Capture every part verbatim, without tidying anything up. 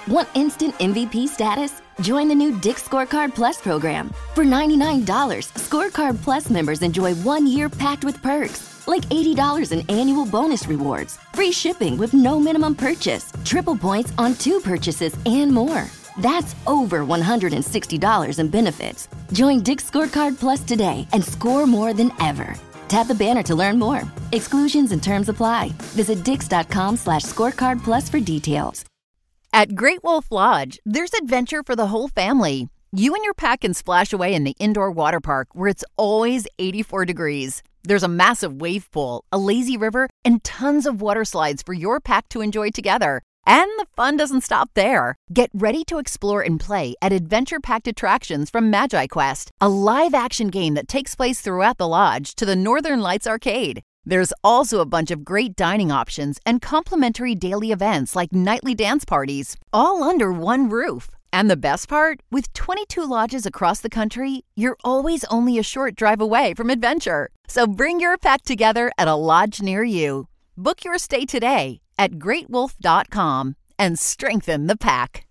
Want instant M V P status? Join the new Dick's Scorecard Plus program. For ninety-nine dollars, Scorecard Plus members enjoy one year packed with perks, like eighty dollars in annual bonus rewards, free shipping with no minimum purchase, triple points on two purchases, and more. That's over one hundred sixty dollars in benefits. Join Dick's Scorecard Plus today and score more than ever. Tap the banner to learn more. Exclusions and terms apply. Visit dix.com slash scorecard plus for details. At Great Wolf Lodge, there's adventure for the whole family. You and your pack can splash away in the indoor water park where it's always eighty-four degrees. There's a massive wave pool, a lazy river, and tons of water slides for your pack to enjoy together. And the fun doesn't stop there. Get ready to explore and play at adventure-packed attractions from Magi Quest, a live-action game that takes place throughout the lodge, to the Northern Lights Arcade. There's also a bunch of great dining options and complimentary daily events like nightly dance parties, all under one roof. And the best part? With twenty-two lodges across the country, you're always only a short drive away from adventure. So bring your pack together at a lodge near you. Book your stay today at great wolf dot com and strengthen the pack.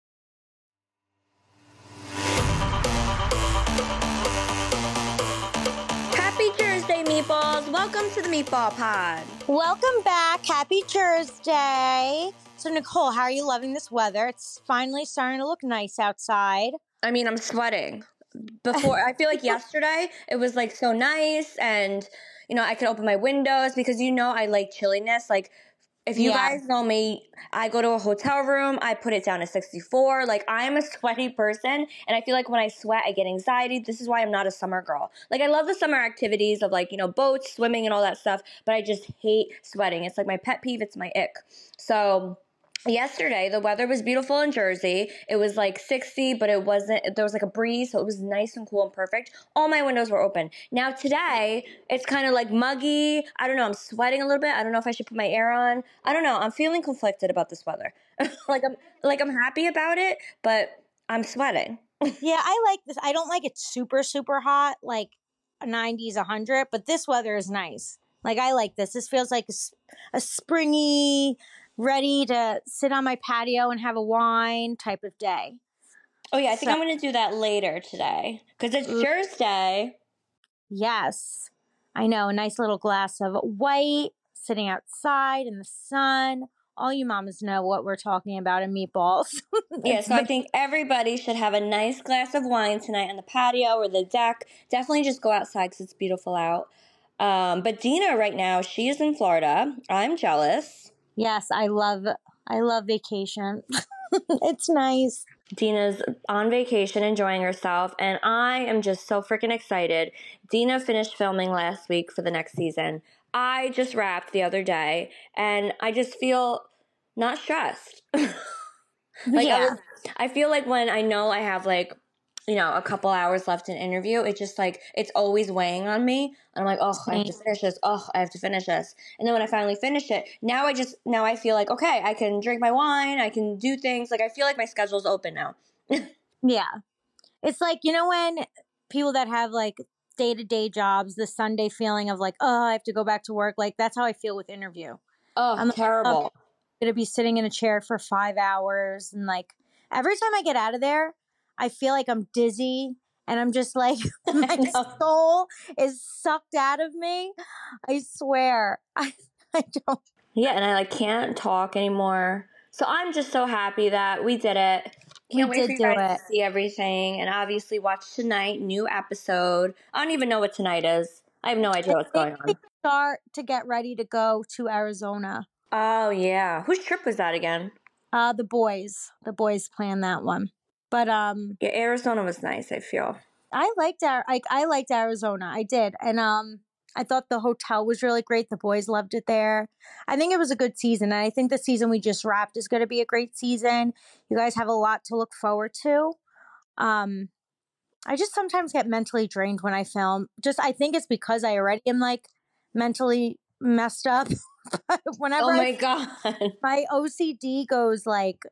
Happy Thursday, Meatballs. Welcome to the Meatball Pod. Welcome back. Happy Thursday. So, Nicole, how are you loving this weather? It's finally starting to look nice outside. I mean, I'm sweating. Before, I feel like yesterday it was like so nice, and you know, I could open my windows because you know I like chilliness. Like, if you yeah. guys know me, I go to a hotel room, I put it down to sixty-four. Like, I am a sweaty person, and I feel like when I sweat, I get anxiety. This is why I'm not a summer girl. Like, I love the summer activities of, like, you know, boats, swimming, and all that stuff, but I just hate sweating. It's like my pet peeve. It's my ick. So yesterday, the weather was beautiful in Jersey. It was like sixty, but it wasn't, there was like a breeze, so it was nice and cool and perfect. All my windows were open. Now today, it's kind of like muggy. I don't know, I'm sweating a little bit. I don't know if I should put my air on. I don't know, I'm feeling conflicted about this weather. like I'm like I'm happy about it, but I'm sweating. Yeah, I like this. I don't like it super, super hot, like nineties, one hundred, but this weather is nice. Like, I like this. This feels like a, a springy, ready to sit on my patio and have a wine type of day. Oh, yeah, I think so, I'm going to do that later today because it's Thursday. Yes, I know. A nice little glass of white, sitting outside in the sun. All you mamas know what we're talking about in Meatballs. Yeah, so I think everybody should have a nice glass of wine tonight on the patio or the deck. Definitely just go outside because it's beautiful out. Um, but Dina right now, she is in Florida. I'm jealous. Yes, I love I love vacation. It's nice. Dina's on vacation, enjoying herself, and I am just so freaking excited. Dina finished filming last week for the next season. I just wrapped the other day, and I just feel not stressed. like yeah. I, was, I feel like when I know I have like, you know, a couple hours left in interview, it's just like, it's always weighing on me. I'm like, oh, I have to finish this. Oh, I have to finish this. And then when I finally finish it, now I just, now I feel like, okay, I can drink my wine. I can do things. Like, I feel like my schedule's open now. Yeah. It's like, you know, when people that have like day-to-day jobs, the Sunday feeling of like, oh, I have to go back to work. Like, that's how I feel with interview. Oh, I'm terrible. Like, oh, I'm going to be sitting in a chair for five hours. And like, every time I get out of there, I feel like I'm dizzy and I'm just like, my soul is sucked out of me. I swear. I, I don't. Yeah, and I like can't talk anymore. So I'm just so happy that we did it. Can't we wait did for you guys it. to see everything and obviously watch tonight, new episode. I don't even know what tonight is. I have no idea what's going on. Start to get ready to go to Arizona. Oh, yeah. Whose trip was that again? Uh, the boys. The boys planned that one. But um, yeah, Arizona was nice, I feel. I liked Ar- I, I liked Arizona. I did. And um, I thought the hotel was really great. The boys loved it there. I think it was a good season. And I think the season we just wrapped is going to be a great season. You guys have a lot to look forward to. Um, I just sometimes get mentally drained when I film. Just, I think it's because I already am like mentally messed up. Whenever oh my I, God. My O C D goes like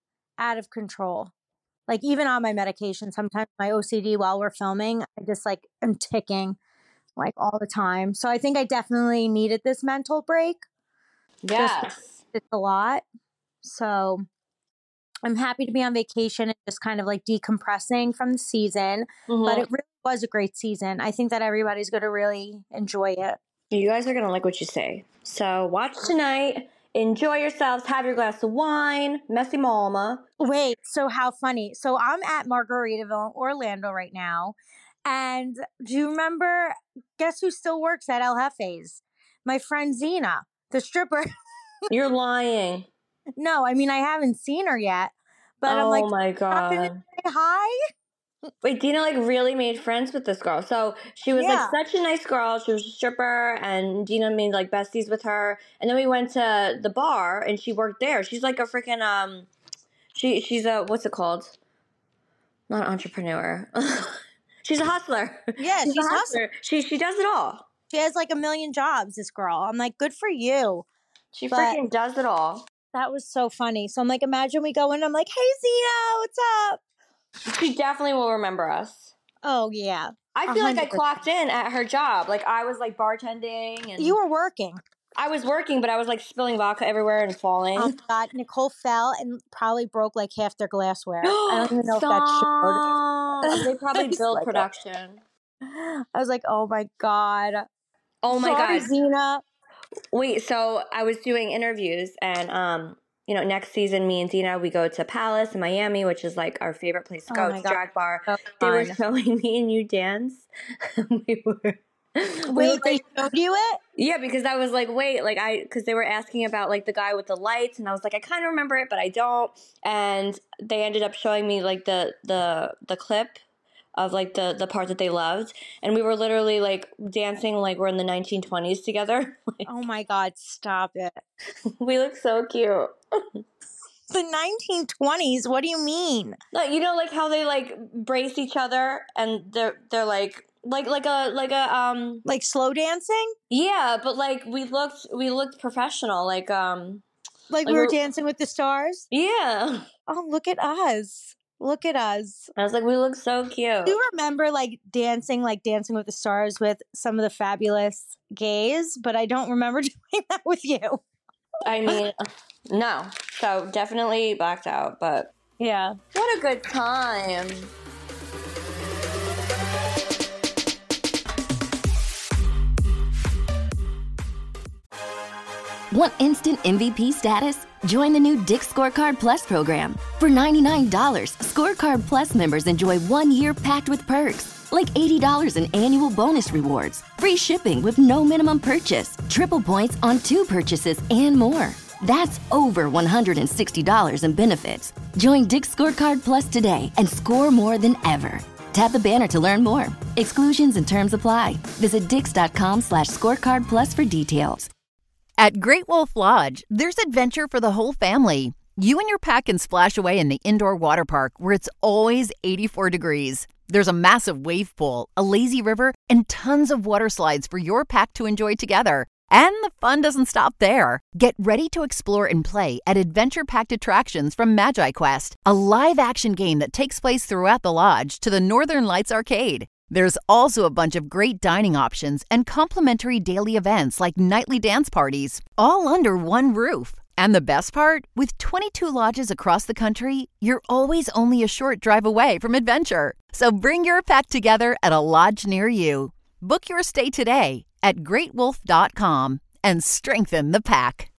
out of control. Like, even on my medication, sometimes my O C D while we're filming, I just like am ticking like all the time. So I think I definitely needed this mental break. Yes. It's a lot. So I'm happy to be on vacation and just kind of like decompressing from the season. Mm-hmm. But it really was a great season. I think that everybody's going to really enjoy it. You guys are going to like what you say. So watch tonight. Enjoy yourselves. Have your glass of wine. Messy mama. Wait, so how funny. So I'm at Margaritaville, Orlando right now. And do you remember, guess who still works at El Jefe's? My friend Zena, the stripper. You're lying. No, I mean, I haven't seen her yet. But oh I'm like, oh my God. Say hi? Wait, Dina like really made friends with this girl. So she was yeah. like such a nice girl. She was a stripper, and Dina made like besties with her. And then we went to the bar, and she worked there. She's like a freaking um, she she's a what's it called? Not an entrepreneur. She's a hustler. Yeah, she's, she's a hustler. She she does it all. She has like a million jobs. This girl. I'm like, good for you. She but freaking does it all. That was so funny. So I'm like, imagine we go in. I'm like, hey Zena, what's up? She definitely will remember us. Oh, yeah. I feel one hundred percent. Like I clocked in at her job. Like I was like bartending. And you were working. I was working, but I was like spilling vodka everywhere and falling. Oh, God. Nicole fell and probably broke like half their glassware. I don't even know Stop. if that showed. They probably build like production. It. I was like, oh, my God. Oh, my Sorry, God. Zena. Wait, so I was doing interviews and, um, you know, next season, me and Dina, we go to Palace in Miami, which is like our favorite place to go. Oh it's a drag bar. So they were showing me and you dance. we were. Wait, we were, they like, showed you it? Yeah, because I was like, wait, like I, because they were asking about like the guy with the lights, and I was like, I kind of remember it, but I don't. And they ended up showing me like the the the clip of like the the part that they loved, and we were literally like dancing like we're in the nineteen twenties together. Oh my God, stop it. We look so cute. The nineteen twenties, what do you mean? Like, you know, like how they like brace each other and they're they're like like like a like a um like slow dancing? Yeah, but like we looked we looked professional, like um like, like we were dancing with the stars? Yeah. Oh, look at us. Look at us. I was like, we look so cute. Do you remember like dancing, like Dancing with the Stars with some of the fabulous gays? But I don't remember doing that with you. I mean, no. So definitely blacked out, but yeah. What a good time. Want instant M V P status? Join the new Dick's Scorecard Plus program. For ninety-nine dollars, Scorecard Plus members enjoy one year packed with perks, like eighty dollars in annual bonus rewards, free shipping with no minimum purchase, triple points on two purchases, and more. That's over one hundred sixty dollars in benefits. Join Dick's Scorecard Plus today and score more than ever. Tap the banner to learn more. Exclusions and terms apply. Visit dix.com slash scorecard plus for details. At Great Wolf Lodge, there's adventure for the whole family. You and your pack can splash away in the indoor water park where it's always eighty-four degrees. There's a massive wave pool, a lazy river, and tons of water slides for your pack to enjoy together. And the fun doesn't stop there. Get ready to explore and play at adventure-packed attractions from Magi Quest, a live-action game that takes place throughout the lodge, to the Northern Lights Arcade. There's also a bunch of great dining options and complimentary daily events like nightly dance parties, all under one roof. And the best part? With twenty-two lodges across the country, you're always only a short drive away from adventure. So bring your pack together at a lodge near you. Book your stay today at great wolf dot com and strengthen the pack.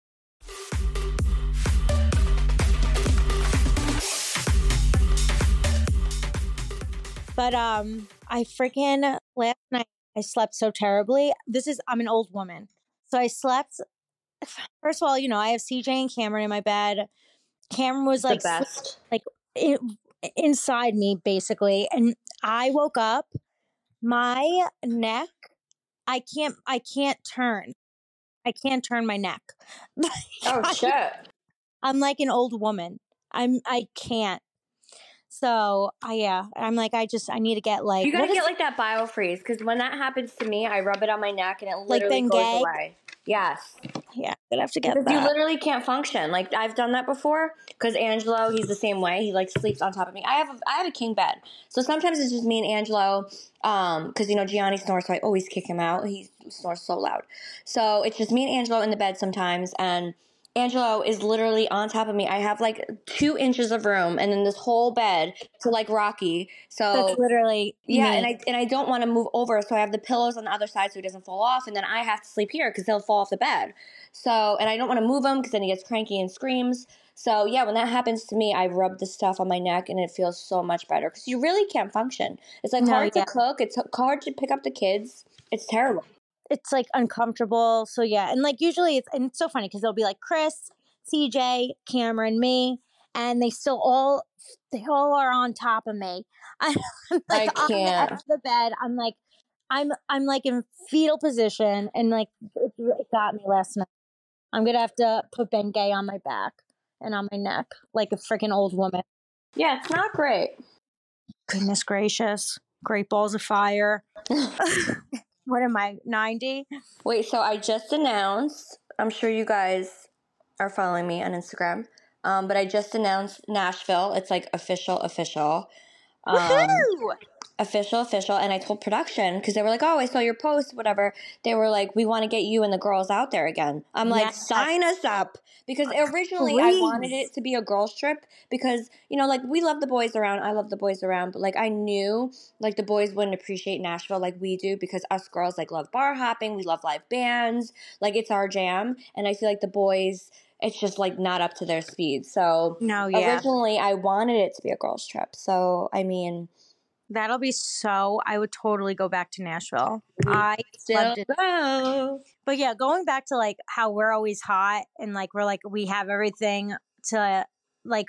But um, I freaking last night I slept so terribly. This is I'm an old woman, so I slept. First of all, you know I have C J and Cameron in my bed. Cameron was like the best, like it, inside me basically, and I woke up. My neck, I can't. I can't turn. I can't turn my neck. Oh shit! I'm like an old woman. I'm. I can't. So, uh, yeah, I'm like, I just, I need to get like... You gotta get like that BioFreeze, because when that happens to me, I rub it on my neck and it literally like goes away. Yes. Yeah, I'm gonna have to get because that. You literally can't function. Like, I've done that before, because Angelo, he's the same way. He, like, sleeps on top of me. I have a, I have a king bed. So sometimes it's just me and Angelo, um, because, you know, Gianni snores, so I always kick him out. He snores so loud. So it's just me and Angelo in the bed sometimes, and... Angelo is literally on top of me. I have like two inches of room and then this whole bed to like Rocky. So That's literally yeah, me. and I and I don't want to move over, so I have the pillows on the other side so he doesn't fall off, and then I have to sleep here because he'll fall off the bed. So, and I don't want to move him because then he gets cranky and screams. So yeah, when that happens to me, I rub the stuff on my neck and it feels so much better because you really can't function. It's like No, hard yeah. to cook. It's hard to pick up the kids. It's terrible. It's like uncomfortable. So yeah, and like usually it's and it's so funny because they'll be like Chris, C J, Cameron, me, and they still all they all are on top of me. I'm like I on the edge can't. of the bed. I'm like I'm I'm like in fetal position, and like it, it got me last night. I'm gonna have to put Bengay on my back and on my neck like a freaking old woman. Yeah, it's not great. Goodness gracious, great balls of fire. What am I, ninety? Wait, so I just announced, I'm sure you guys are following me on Instagram, um, but I just announced Nashville. It's like official, official. Um, Woohoo! official, official. And I told production because they were like, oh, I saw your post, whatever. They were like, we want to get you and the girls out there again. I'm like, Yes. sign us up. Because originally Please. I wanted it to be a girls trip because, you know, like we love the boys around. I love the boys around. But like I knew like the boys wouldn't appreciate Nashville like we do because us girls like love bar hopping. We love live bands. Like it's our jam. And I feel like the boys, it's just like not up to their speed. So No, yeah. originally I wanted it to be a girls trip. So, I mean, That'll be so, I would totally go back to Nashville. we I still loved it. go. But yeah, going back to like how we're always hot and like we're like, we have everything to like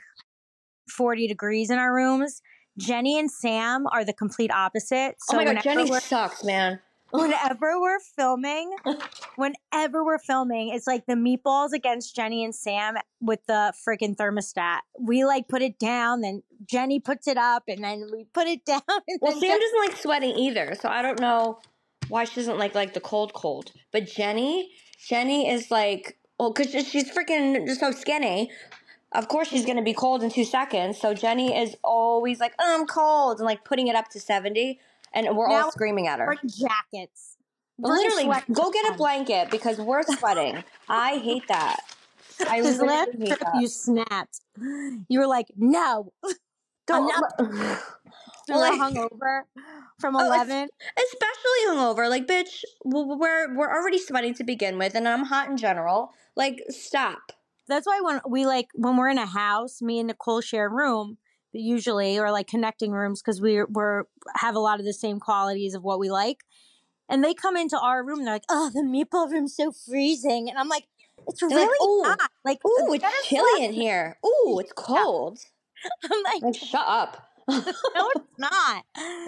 forty degrees in our rooms. Jenny and Sam are the complete opposite. So Oh my God, whenever Jenny we're- sucks, man. Whenever we're filming, whenever we're filming, it's like the meatballs against Jenny and Sam with the freaking thermostat. We like put it down, then Jenny puts it up, and then we put it down. And Well, then Sam Jen- doesn't like sweating either, so I don't know why she doesn't like like the cold cold. But Jenny, Jenny is like, well, because she's freaking just so skinny. Of course, she's gonna be cold in two seconds. So Jenny is always like, oh, I'm cold, and like putting it up to seventy, and we're Now all screaming at her. Bring jackets. But Bring literally, sweat- go get a blanket because we're sweating. I hate that. I This literally last hate trip that. you snapped. You were like, no. Don't. I'm not- We Well, were like- hungover from Oh, it's- eleven. Especially hungover. Like, bitch, w- we're we're already sweating to begin with, and I'm hot in general. Like, stop. That's why when we like when we're in a house, me and Nicole share a room usually, or like connecting rooms because we we're have a lot of the same qualities of what we like. And they come into our room, and they're like, "Oh, the meatball room's so freezing," and I'm like, "It's They're really like, "Ooh, not." Like, ooh, get it's a chilly in sweater. here. Ooh, it's cold. I'm like, Like, shut up. no, it's not.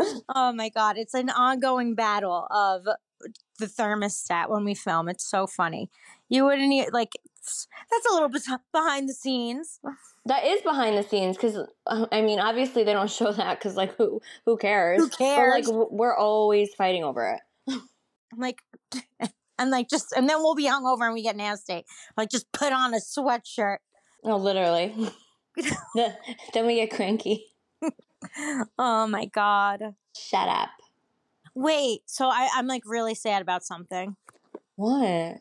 Oh my God. It's an ongoing battle of the thermostat when we film. It's so funny. You wouldn't e- like, that's a little bit behind the scenes. That is behind the scenes because I mean, obviously they don't show that because like who who cares? Who cares? But like w- we're always fighting over it. I'm like, and like just, and then we'll be hungover and we get nasty. Like, just put on a sweatshirt. No, literally. The- then we get cranky. Oh my God. Shut up. Wait, so I, I'm like really sad about something. What?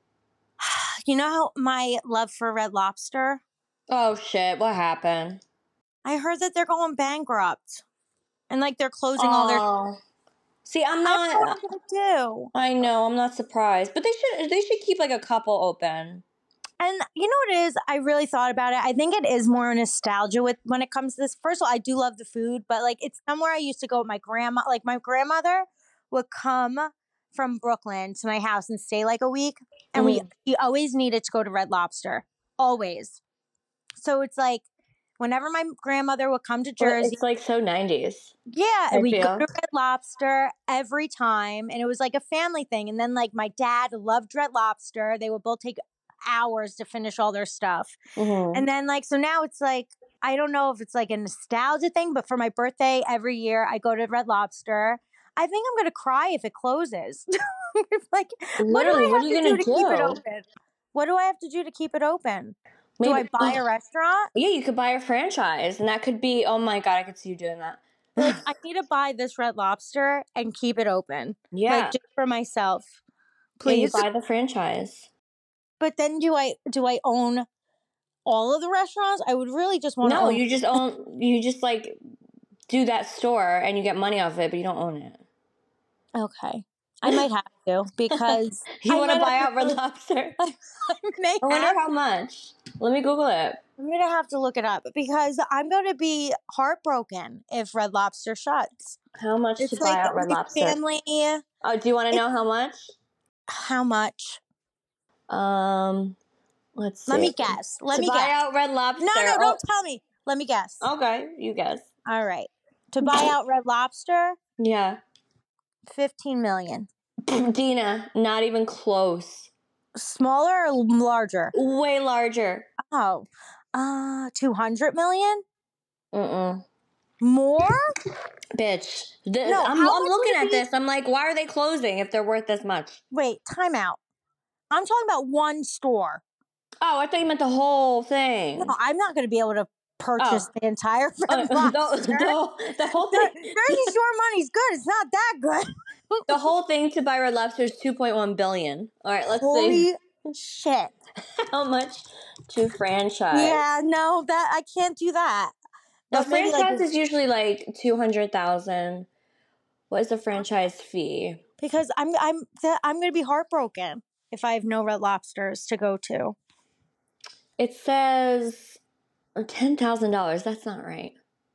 You know how my love for Red Lobster? Oh shit! What happened? I heard that they're going bankrupt. And like they're closing all their. Oh. See, I'm I don't know what not. I'm gonna do. I know. I'm not surprised, but they should. They should keep like a couple open. And you know what it is? I really thought about it. I think it is more nostalgia with when it comes to this. First of all, I do love the food, but like it's somewhere I used to go with my grandma. Like my grandmother would come from Brooklyn to my house and stay like a week, and we we always needed to go to Red Lobster, always. So it's like whenever my grandmother would come to Jersey, It's like so nineties. yeah, I we go feel. to Red Lobster every time, and it was like a family thing. And then like my dad loved Red Lobster; they would both take hours to finish all their stuff. Mm-hmm. And then like so now it's like I don't know if it's like a nostalgia thing, but for my birthday every year I go to Red Lobster. I think I'm gonna cry if it closes. Like, Literally, what what do are I you have to gonna do to keep it do? open? What do I have to do to keep it open? Maybe, Do I buy a restaurant? Yeah, you could buy a franchise, and that could be. Oh my god, I could see you doing that. Like, I need to buy this Red Lobster and keep it open. Yeah, Like, just for myself. Yeah, you Please. buy the franchise. but then do I do I own all of the restaurants? I would really just want to No, own. you just own. You just like do that store and you get money off it, but you don't own it. Okay, I might have to because you want to buy out Red really, Lobster? I, may I wonder have how much. Let me Google it. I'm gonna have to look it up because I'm gonna be heartbroken if Red Lobster shuts. How much It's to buy like out Red my Lobster? family. Oh, do you want to know how much? How much? Um, let's see. Let me guess. Let to me buy guess. out Red Lobster. No, no, oh. don't tell me. Let me guess. Okay, you guess. All right. To buy out Red Lobster, Yeah. fifteen million. Dina, not even close. Smaller or larger? Way larger. Oh, uh, two hundred million? Mm-mm. More? Bitch. This, No, I'm, how I'm much looking would it at be? this. I'm like, why are they closing if they're worth this much? Wait, time out. I'm talking about one store. Oh, I thought you meant the whole thing. No, I'm not going to be able to purchase Oh. the entire Red Uh, Lobster. the, the, the whole The- thing. Jersey Shore money's good. It's not that good. The whole thing to buy Red Lobster is two point one billion. All right, let's Holy see shit. how much to franchise. Yeah, no, that I can't do that. The But maybe franchise like is usually like two hundred thousand. What is the franchise fee? because I'm I'm I'm going to be heartbroken if I have no Red Lobsters to go to. It says ten thousand dollars. That's not right.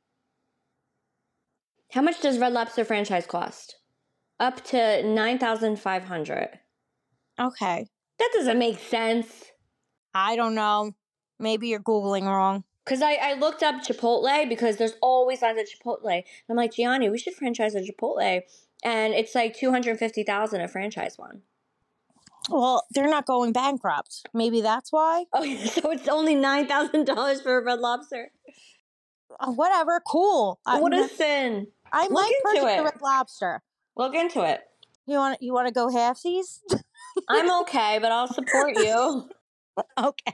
How much does Red Lobster franchise cost? Up to nine thousand five hundred. Okay. That doesn't make sense. I don't know. Maybe you're Googling wrong. Because I, I looked up Chipotle because there's always lines at Chipotle. And I'm like, Gianni, we should franchise a Chipotle. And it's like two hundred fifty thousand dollars a franchise one. Well, they're not going bankrupt. Maybe that's why. Oh, so it's only nine thousand dollars for a Red Lobster? Uh, whatever. Cool. What I, a sin. I Look might into purchase it. a Red Lobster. Look into it. You want you want to go halfsies? I'm okay, but I'll support you. Okay.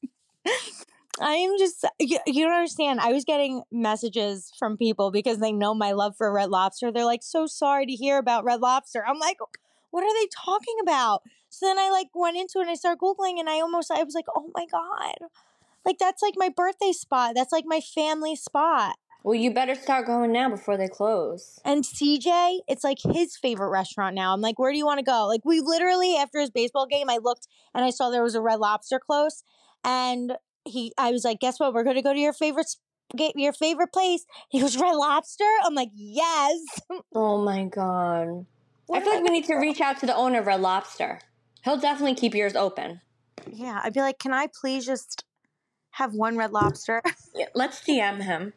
I am just, you, you don't understand. I was getting messages from people because they know my love for Red Lobster. They're like, so sorry to hear about Red Lobster. I'm like, what are they talking about? So then I like went into it and I started Googling and I almost, I was like, oh my God. Like, that's like my birthday spot. That's like my family spot. Well, you better start going now before they close. And C J, it's like his favorite restaurant now. I'm like, where do you want to go? Like, we literally, after his baseball game, I looked and I saw there was a Red Lobster close. And he, I was like, guess what? We're going to go to your favorite, get your favorite place. He goes, Red Lobster? I'm like, yes. Oh my God. What I feel am like we need to reach out to the owner of Red Lobster. He'll definitely keep yours open. Yeah, I'd be like, can I please just have one Red Lobster? Yeah, let's D M him.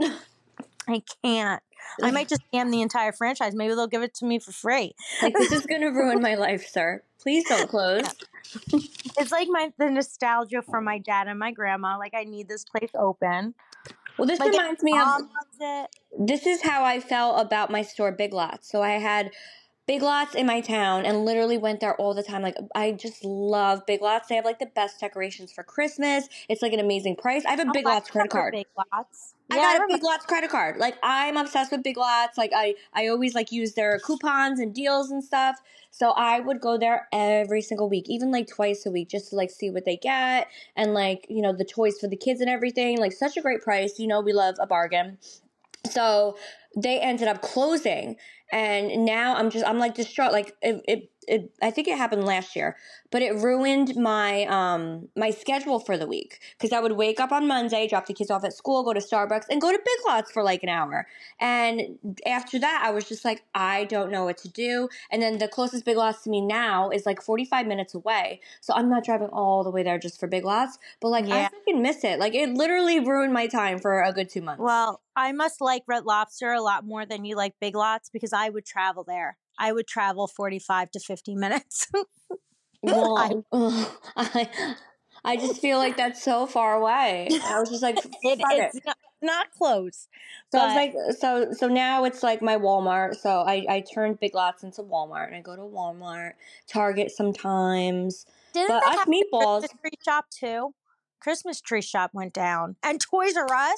I can't. I might just D M the entire franchise. Maybe they'll give it to me for free. Like, this is going to ruin my life, sir. Please don't close. Yeah. It's like my the nostalgia from my dad and my grandma. Like, I need this place open. Well, this Like, reminds me mom of... loves it. This is how I felt about my store, Big Lots. So I had Big Lots in my town and literally went there all the time. Like, I just love Big Lots. They have like the best decorations for Christmas. It's like an amazing price. I have a Big Oh, I Lots credit remember card. Big Lots. I Yeah, got I a remember. Big Lots credit card. Like, I'm obsessed with Big Lots. Like, I, I always like use their coupons and deals and stuff. So I would go there every single week, even like twice a week, just to like see what they get and like, you know, the toys for the kids and everything. Like, such a great price. You know, we love a bargain. So they ended up closing, and now I'm just I'm like distraught. Like it, it, it I think it happened last year, but it ruined my um my schedule for the week because I would wake up on Monday, drop the kids off at school, go to Starbucks, and go to Big Lots for like an hour. And after that, I was just like, I don't know what to do. And then the closest Big Lots to me now is like forty-five minutes away, so I'm not driving all the way there just for Big Lots. But like, Yeah. I freaking miss it. Like, it literally ruined my time for a good two months. Well, I must like Red Lobster a lot more than you like Big Lots because I would travel there. I would travel forty-five to fifty minutes. Well, I- I, I just feel like that's so far away. I was just like, fuck It, it. it's not, not close. So I was but- like, so so now it's like my Walmart. So I, I turned Big Lots into Walmart, and I go to Walmart, Target sometimes. Didn't But they us have a meatballs, Christmas tree shop too? Christmas tree shop went down. And Toys R Us?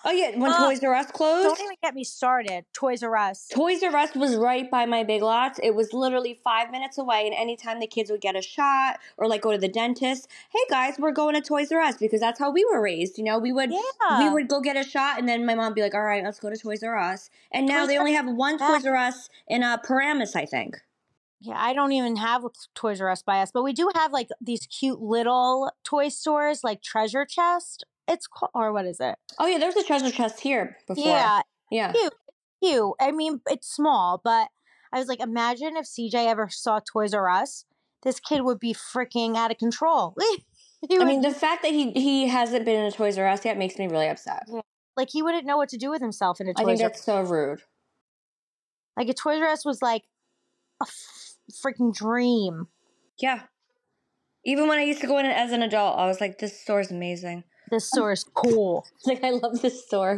Oh, yeah, when Uh, Toys R Us closed. Don't even get me started. Toys R Us. Toys R Us was right by my Big Lots. It was literally five minutes away, and anytime the kids would get a shot or like go to the dentist, hey guys, we're going to Toys R Us, because that's how we were raised. You know, we would Yeah. we would go get a shot, and then my mom would be like, all right, let's go to Toys R Us. And now Toys they R only have one Yeah. Toys R Us in uh, Paramus, I think. Yeah, I don't even have a Toys R Us by us, but we do have like these cute little toy stores like Treasure Chest. It's called, or what is it? Oh yeah, there's a treasure chest here before. Yeah, Yeah. cute, cute. I mean, it's small, but I was like, imagine if C J ever saw Toys R Us. This kid would be freaking out of control. He I would- mean, the fact that he he hasn't been in a Toys R Us yet makes me really upset. like he wouldn't know what to do with himself in a I Toys think R Us. that's so rude. Like a Toys R Us was like a f- freaking dream. Yeah. Even when I used to go in as an adult, I was like, this store is amazing. This store is cool. Like, I love this store.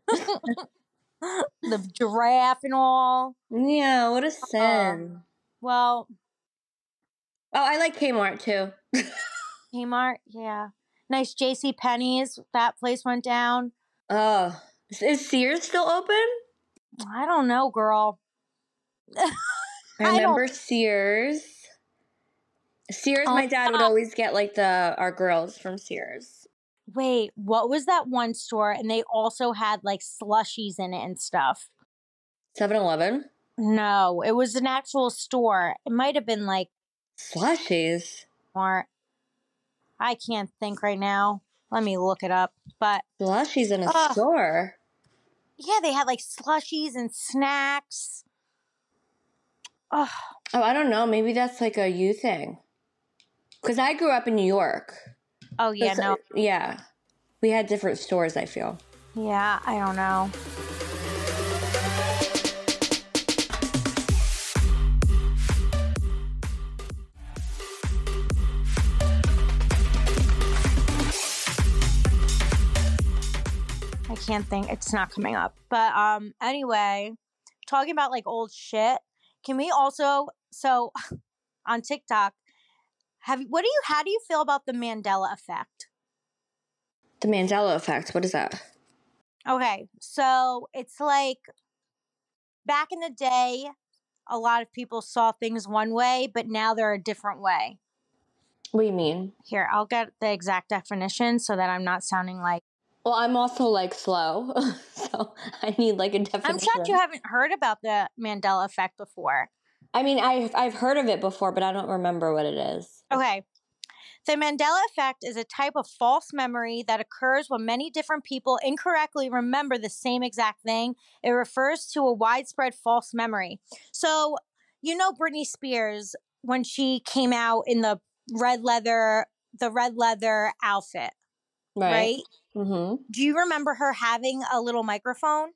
The giraffe and all. Yeah, what a sin. Well, Oh, I like Kmart too. Kmart, yeah. Nice J C Penney's. That place went down. Oh, is Sears still open? I don't know, girl. I I remember Sears. Sears, Oh, my dad would yeah. always get like the our girls from Sears. Wait, what was that one store? And they also had like slushies in it and stuff. seven eleven? No, it was an actual store. It might have been like Slushies? more. I can't think right now. Let me look it up. But Slushies in a Ugh. store? yeah, they had like slushies and snacks. Oh, Oh, I don't know. Maybe that's like a you thing. Because I grew up in New York. oh yeah, So- no. Yeah. We had different stores, I feel. Yeah, I don't know. I can't think. It's not coming up. But um anyway, talking about like old shit, can we also so on TikTok have what do you how do you feel about the Mandela effect? The Mandela effect. What is that? Okay, so it's like back in the day, a lot of people saw things one way, but now they're a different way. What do you mean? Here, I'll get the exact definition so that I'm not sounding like. Well, I'm also like slow, so I need like a definition. I'm shocked you haven't heard about the Mandela effect before. I mean, I've I've heard of it before, but I don't remember what it is. Okay. The Mandela effect is a type of false memory that occurs when many different people incorrectly remember the same exact thing. It refers to a widespread false memory. So, you know Britney Spears when she came out in the red leather, the red leather outfit, Right. right? Mm-hmm. Do you remember her having a little microphone?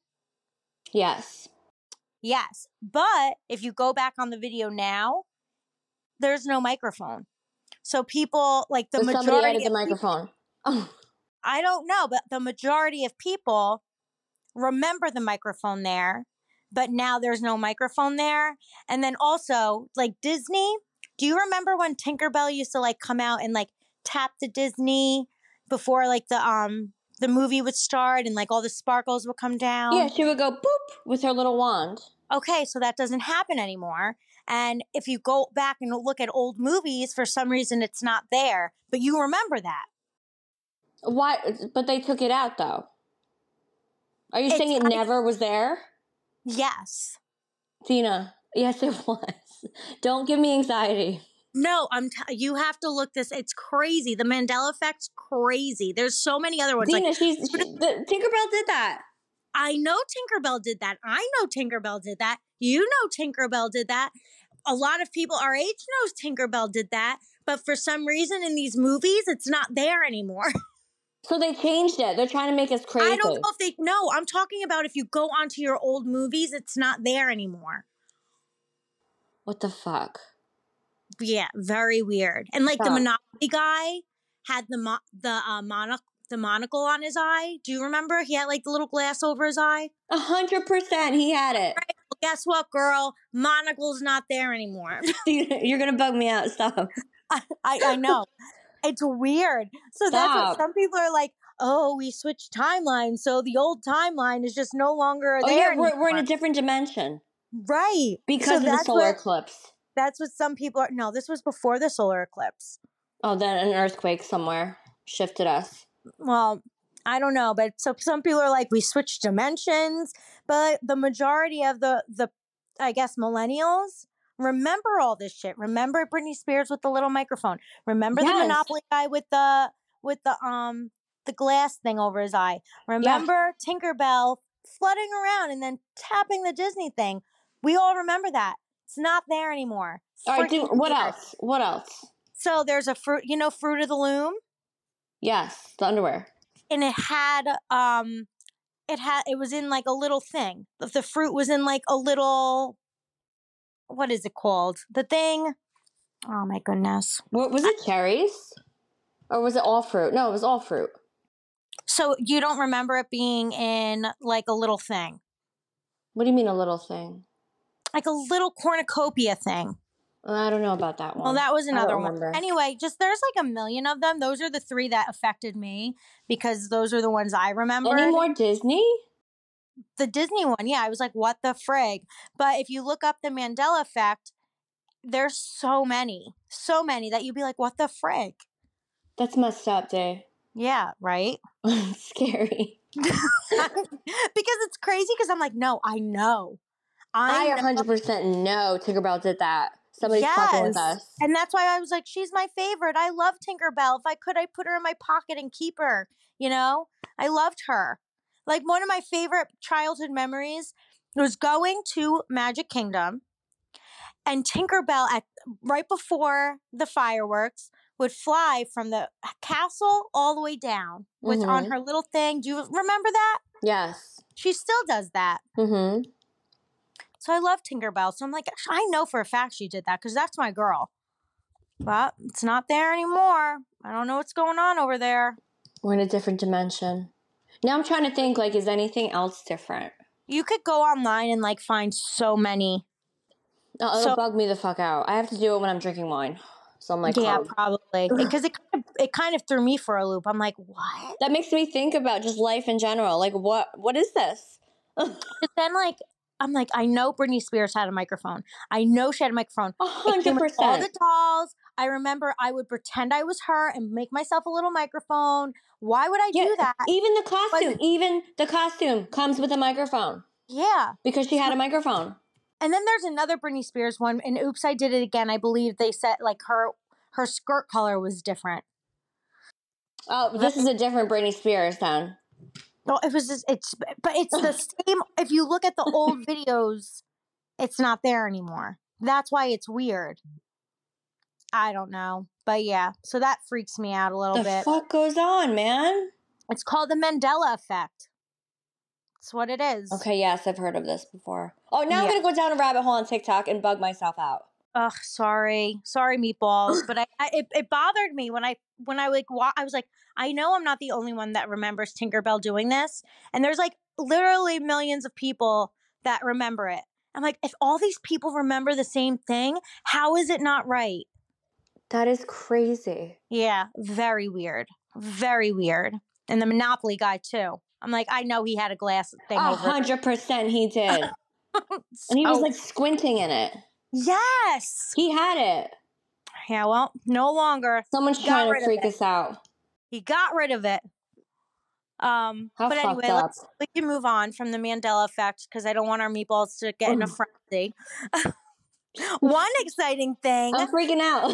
Yes. Yes. But if you go back on the video now, there's no microphone. So people, like the So somebody majority added the of microphone. Oh. I don't know, but the majority of people remember the microphone there, but now there's no microphone there. And then also, like Disney, do you remember when Tinkerbell used to like come out and like tap the Disney before like the um the movie would start and like all the sparkles would come down? Yeah, she would go boop with her little wand. Okay, so that doesn't happen anymore. And if you go back and look at old movies, for some reason it's not there, but you remember that. Why? But they took it out though. Are you It's- saying it I- never was there? Yes. Tina, yes it was. Don't give me anxiety. No, I'm. T- you have to look this. It's crazy. The Mandela effect's crazy. There's so many other ones. Tina, Like she's, she, the, Tinkerbell did that. I know Tinkerbell did that. I know Tinkerbell did that. You know Tinkerbell did that. A lot of people our age knows Tinkerbell did that. But for some reason in these movies, it's not there anymore. So they changed it. They're trying to make us crazy. I don't know if they. No, I'm talking about if you go onto your old movies, it's not there anymore. What the fuck? Yeah, very weird. And like the Huh. Monopoly guy had the mo- the uh, monoc the monocle on his eye. Do you remember? He had like the little glass over his eye. A hundred percent, he had it. Well, guess what, girl? Monocle's not there anymore. You're gonna bug me out. Stop. I, I I know. It's weird. So that's Stop. what some people are like, oh, we switched timelines, so the old timeline is just no longer oh, there yeah, we're, we're in a anymore. different dimension. Right. Because So of the that's solar what, eclipse. that's what some people are. No, this was before the solar eclipse. Oh, then an earthquake somewhere shifted us. Well, I don't know, but so some people are like, we switched dimensions, but the majority of the, the I guess, millennials remember all this shit. Remember Britney Spears with the little microphone. Remember Yes. the Monopoly guy with the with the um the glass thing over his eye. Remember yeah. Tinkerbell flooding around and then tapping the Disney thing. We all remember that. It's not there anymore. It's all right, do, what weird. else? What else? So there's a fruit, you know, Fruit of the Loom? Yes, the underwear. And it had um it had it was in like a little thing. The fruit was in like a little, what is it called? The thing. Oh my goodness. What, was it cherries? Or was it all fruit? No, it was all fruit. So you don't remember it being in like a little thing? What do you mean a little thing? Like a little cornucopia thing. I don't know about that one. Well, that was another one. Anyway, just there's like a million of them. Those are the three that affected me because those are the ones I remember. Any more Disney? The Disney one, yeah. I was like, what the frig? But if you look up the Mandela effect, there's so many, so many that you'd be like, what the frig? That's messed up, Dave. Yeah, right? Scary. Because it's crazy because I'm like, no, I know. I, I one hundred percent know Tinkerbell did that. Somebody's yes. fucking with us. And that's why I was like, she's my favorite. I love Tinkerbell. If I could, I'd put her in my pocket and keep her. You know? I loved her. Like, one of my favorite childhood memories was going to Magic Kingdom, and Tinkerbell, at right before the fireworks, would fly from the castle all the way down with mm-hmm. on her little thing. Do you remember that? Yes. She still does that. Mm-hmm. So I love Tinkerbell. So I'm like, I know for a fact she did that because that's my girl. But it's not there anymore. I don't know what's going on over there. We're in a different dimension. Now I'm trying to think, like, is anything else different? You could go online and, like, find so many. Oh, it'll so, bug me the fuck out. I have to do it when I'm drinking wine. So I'm like, yeah, oh. probably. Because it kind of, it kind of threw me for a loop. I'm like, what? That makes me think about just life in general. Like, what? what is this? But then, like, I'm like, I know Britney Spears had a microphone. I know she had a microphone. A hundred percent. All the dolls. I remember I would pretend I was her and make myself a little microphone. Why would I yeah, do that? Even the costume, but, even the costume comes with a microphone. Yeah. Because she had a microphone. And then there's another Britney Spears one. And Oops, I Did It Again. I believe they said like her her skirt color was different. Oh, this is a different Britney Spears then. No, it was just, it's, but it's the same. If you look at the old videos, it's not there anymore. That's why it's weird. I don't know. But yeah, so that freaks me out a little the bit. The fuck goes on, man? It's called the Mandela effect. That's what it is. Okay, yes, I've heard of this before. Oh, now yeah. I'm going to go down a rabbit hole on TikTok and bug myself out. Ugh, sorry. Sorry, meatballs. But I, I it, it bothered me when I, when I like, wa- I was like, I know I'm not the only one that remembers Tinkerbell doing this. And there's like literally millions of people that remember it. I'm like, if all these people remember the same thing, how is it not right? That is crazy. Yeah, very weird. Very weird. And the Monopoly guy, too. I'm like, I know he had a glass thing A over it. one hundred percent he did. so, and he was like squinting in it. Yes. He had it. Yeah, well, no longer. Someone's trying to freak us out. He got rid of it. Um, How but anyway, up. let's we can move on from the Mandela effect because I don't want our meatballs to get Ooh. in a frenzy. One exciting thing. I'm freaking out.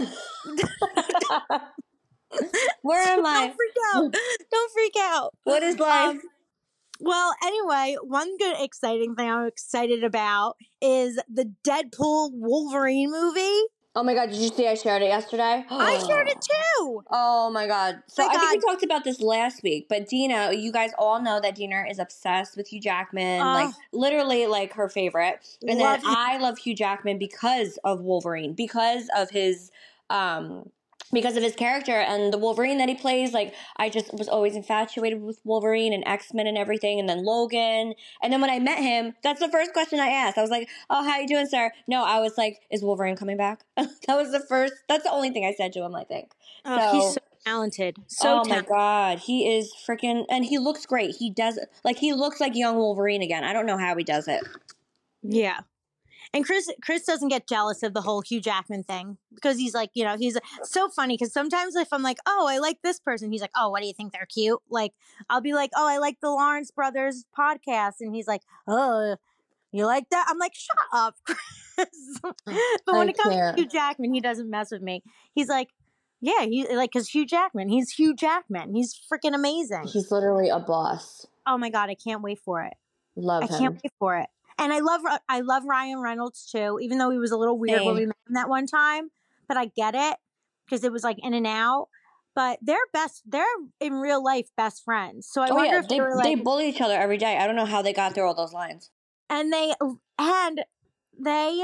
Where am I? Don't freak out. Don't freak out. What is life? Um, well, anyway, one good exciting thing I'm excited about is the Deadpool Wolverine movie. Oh my God, did you see I shared it yesterday? I shared it too. Oh my God. So my I God. think we talked about this last week, but Dina, you guys all know that Dina is obsessed with Hugh Jackman, uh, like literally like her favorite. And then him. I love Hugh Jackman because of Wolverine, because of his um because of his character and the Wolverine that he plays. Like, I just was always infatuated with Wolverine and X-Men and everything, and then Logan. And then when I met him, that's the first question I asked. I was like, oh, how you doing, sir? No, I was like, is Wolverine coming back? That was the first, that's the only thing I said to him, I think. Oh, so, he's so talented. So oh talented. my God. He is freaking, and he looks great. He does, like, he looks like young Wolverine again. I don't know how he does it. Yeah. And Chris Chris doesn't get jealous of the whole Hugh Jackman thing because he's like, you know, he's so funny because sometimes if I'm like, oh, I like this person, he's like, oh, what do you think they're cute? Like, I'll be like, oh, I like the Lawrence Brothers podcast. And he's like, oh, you like that? I'm like, shut up, Chris. But when I it comes can't. to Hugh Jackman, he doesn't mess with me. He's like, yeah, he like, because Hugh Jackman, he's Hugh Jackman. He's freaking amazing. He's literally a boss. Oh my God, I can't wait for it. Love I him. can't wait for it. And I love I love Ryan Reynolds too, even though he was a little weird Same. when we met him that one time. But I get it because it was like in and out. But they're best. They're in real life best friends. So I Oh wonder yeah, if they, they were like, they bully each other every day. I don't know how they got through all those lines. and they and they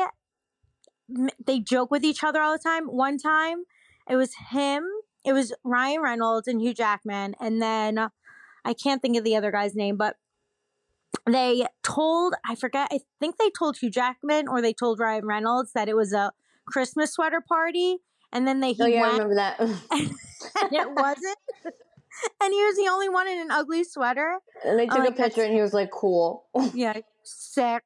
they joke with each other all the time. One time, it was him. It was Ryan Reynolds and Hugh Jackman, and then I can't think of the other guy's name, but. They told, I forget, I think they told Hugh Jackman or they told Ryan Reynolds that it was a Christmas sweater party. And then they, he Oh yeah, went, I remember that. and, and it wasn't. And he was the only one in an ugly sweater. And they took like, a picture and he was like, cool. Yeah, sick.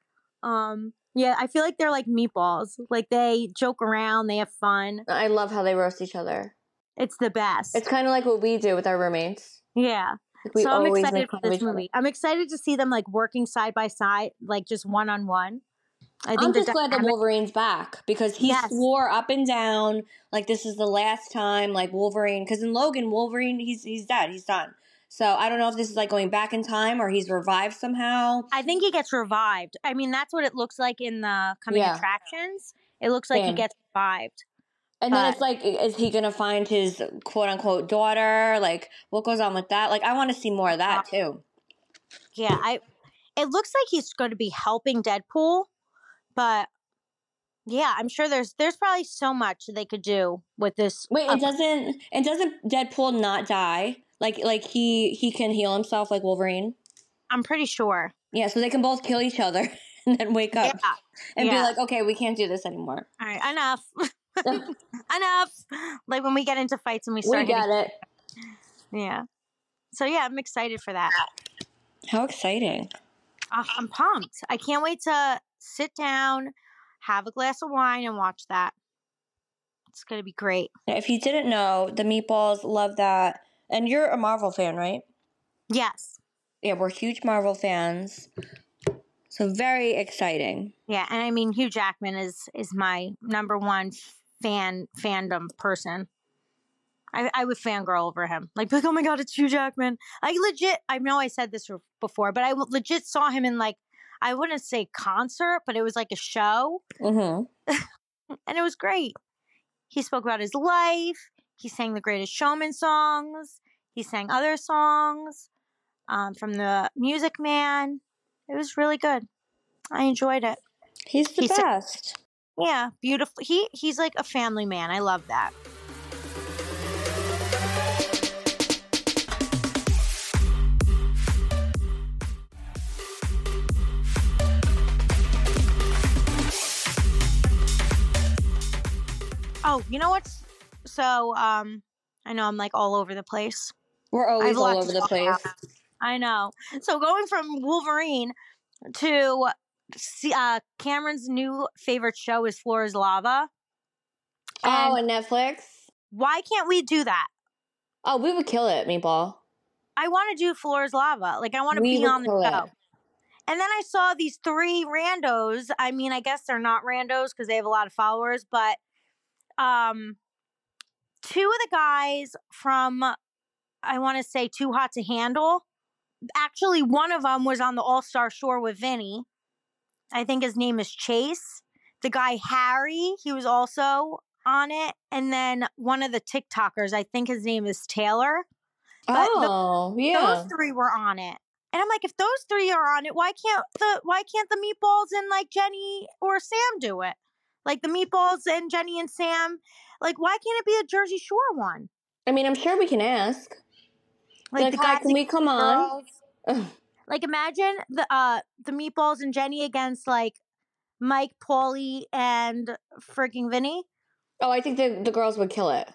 Um, yeah, I feel like they're like meatballs. Like they joke around, they have fun. I love how they roast each other. It's the best. It's kind of like what we do with our roommates. Yeah. Like we so I'm always excited make for fun of this each other. movie. I'm excited to see them like working side by side, like just one on one. I think I'm the just glad that dynamic- Wolverine's back because he Yes. swore up and down like this is the last time, like Wolverine. Because in Logan, Wolverine, he's he's dead, he's done. So I don't know if this is like going back in time or he's revived somehow. I think he gets revived. I mean, that's what it looks like in the coming Yeah. attractions. It looks like Same. he gets revived. And then But- it's like, is he gonna find his quote unquote daughter? Like, what goes on with that? Like, I want to see more of that too. Yeah, I. It looks like he's going to be helping Deadpool, but yeah, I'm sure there's there's probably so much they could do with this. Wait, up- it doesn't it doesn't Deadpool not die? Like like he he can heal himself like Wolverine? I'm pretty sure. Yeah, so they can both kill each other and then wake up Yeah. and be Yeah. like, okay, we can't do this anymore. All right, enough, enough. Like when we get into fights and we start. We got hitting- it. Yeah. So yeah, I'm excited for that. How exciting. Oh, I'm pumped. I can't wait to sit down, have a glass of wine, and watch that. It's going to be great. If you didn't know, the Meatballs love that. And you're a Marvel fan, right? Yes. Yeah, we're huge Marvel fans. So very exciting. Yeah, and I mean Hugh Jackman is is my number one fan fandom person. I, I would fangirl over him. Like, like, oh my God, it's Hugh Jackman. I legit, I know I said this before, but I legit saw him in like, I wouldn't say concert, but it was like a show. Mm-hmm. And it was great. He spoke about his life. He sang the Greatest Showman songs. He sang other songs um, from the Music Man. It was really good. I enjoyed it. He's the He's- best. Yeah, beautiful. He he's like a family man. I love that. Oh, you know what's so um I know I'm like all over the place. We're I always have a lot all to over the talk place. about. I know. So going from Wolverine to see, uh, Cameron's new favorite show is Floor is Lava. Oh, And and Netflix? why can't we do that? Oh, we would kill it, Meatball. I want to do Floor is Lava. Like I want to We be would on the kill show. it. And then I saw these three randos. I mean, I guess they're not randos because they have a lot of followers, but um, two of the guys from, I want to say, Too Hot to Handle. Actually, one of them was on the All Star Shore with Vinny. I think his name is Chase. The guy Harry, he was also on it. And then one of the TikTokers, I think his name is Taylor. But the- Oh, yeah. Those three were on it. And I'm like, if those three are on it, why can't the why can't the Meatballs and like Jenny or Sam do it? Like the Meatballs and Jenny and Sam, like why can't it be a Jersey Shore one? I mean, I'm sure we can ask. Like, the hi, guys can we come on? girls. Like imagine the uh the Meatballs and Jenny against like Mike, Paulie, and freaking Vinny. Oh, I think the, the girls would kill it.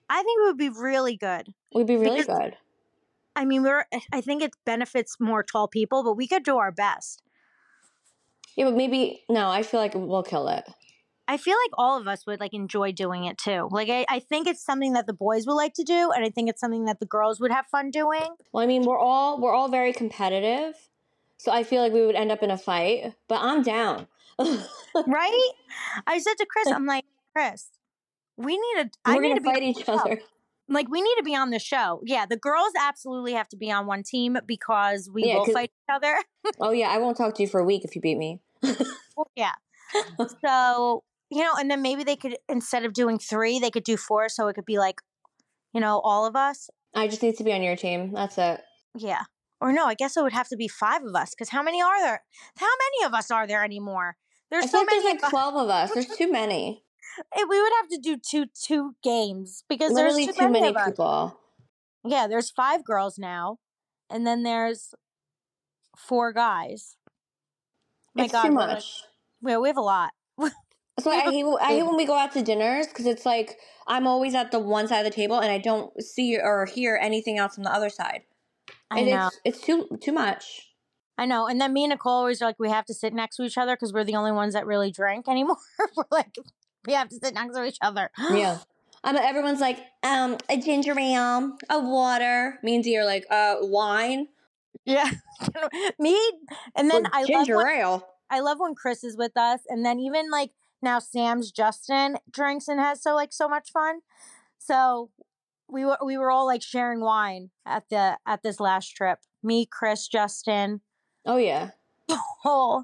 I think it would be really good. We'd be really because, good. I mean, we're. I think it benefits more tall people, but we could do our best. Yeah, but maybe no. I feel like we'll kill it. I feel like all of us would like enjoy doing it too. Like I, I think it's something that the boys would like to do, and I think it's something that the girls would have fun doing. Well, I mean, we're all we're all very competitive, so I feel like we would end up in a fight. But I'm down. Right? I said to Chris, I'm like, Chris, we need to. We're I need gonna to be fight each other. Like we need to be on the show. Yeah, the girls absolutely have to be on one team because we Yeah, will 'cause- fight each other. Oh yeah, I won't talk to you for a week if you beat me. Well, yeah. So, you know, and then maybe they could, instead of doing three, they could do four. So it could be like, you know, all of us. I just need to be on your team. That's it. Yeah. Or no, I guess it would have to be five of us because how many are there? How many of us are there anymore? There's I so feel like many. there's like twelve of us. There's too many. We would have to do two two games because Literally there's too, too, many of us. people. Yeah, there's five girls now, and then there's four guys. My It's God, too we're like- much. yeah, we have a lot. So I hate I hate when we go out to dinners because it's like I'm always at the one side of the table and I don't see or hear anything else from the other side. I and know. it's it's too too much. I know. And then me and Nicole always are like, we have to sit next to each other because we're the only ones that really drink anymore. We're like, we have to sit next to each other. Yeah. Um, everyone's like, um, a ginger ale, a water. Me and Dee are like, uh, wine. Yeah. Me. And then Or I love ginger when, ale. I love when Chris is with us. And then even like now Sam's Justin drinks and has so like so much fun. So we were we were all like sharing wine at the at this last trip. Me, Chris, Justin. Oh yeah. Oh.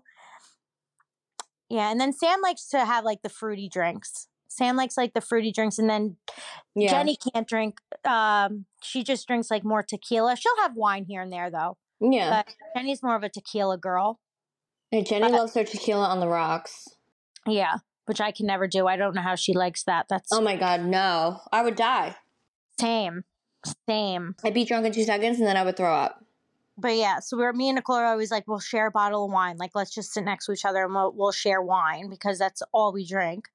Yeah, and then Sam likes to have like the fruity drinks. Sam likes like the fruity drinks, and then Yeah. Jenny can't drink. Um, she just drinks like more tequila. She'll have wine here and there though. Yeah. But Jenny's more of a tequila girl. Hey, Jenny but- loves her tequila on the rocks. Yeah, which I can never do. I don't know how she likes that. That's Oh my god, no. I would die. same, same. I'd be drunk in two seconds and then I would throw up. But yeah, so we're me and Nicole are always like, we'll share a bottle of wine. Like, let's just sit next to each other and we'll, we'll share wine because that's all we drink.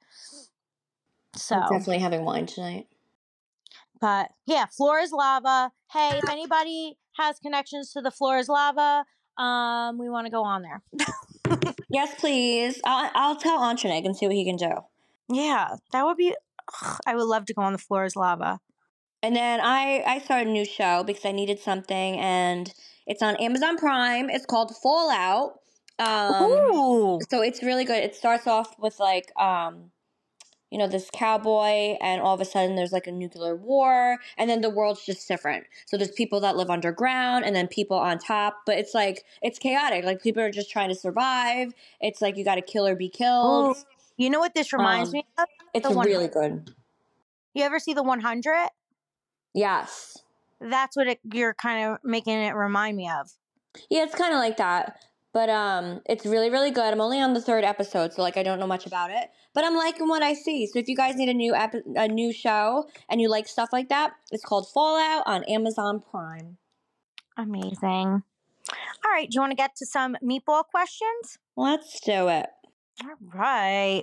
So I'm definitely having wine tonight. But yeah, Floor is Lava. Hey, if anybody has connections to the Floor is Lava, um, we want to go on there. Yes, please. I'll, I'll tell Antranig and see what he can do. Yeah, that would be. Ugh, I would love to go on the Floor is Lava. And then I, I started a new show because I needed something, and it's on Amazon Prime. It's called Fallout. Um, Ooh, so it's really good. It starts off with like, um, you know, this cowboy, and all of a sudden there's like a nuclear war, and then the world's just different. So there's people that live underground, and then people on top. But it's like it's chaotic. Like people are just trying to survive. It's like you got to kill or be killed. Ooh. You know what this reminds Um, me of? It's The one- really good. You ever see the one hundred? Yes. That's what it, you're kind of making it remind me of. Yeah, it's kind of like that. But um, it's really, really good. I'm only on the third episode, so like I don't know much about it. But I'm liking what I see. So if you guys need a new ep- a new show and you like stuff like that, it's called Fallout on Amazon Prime. Amazing. All right, do you want to get to some meatball questions? Let's do it. All right.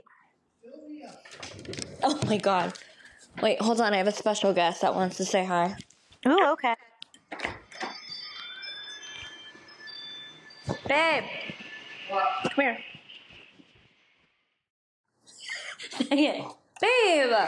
Oh my god. Wait, hold on. I have a special guest that wants to say hi. Ooh, okay. Babe. Come here. Say it. Babe.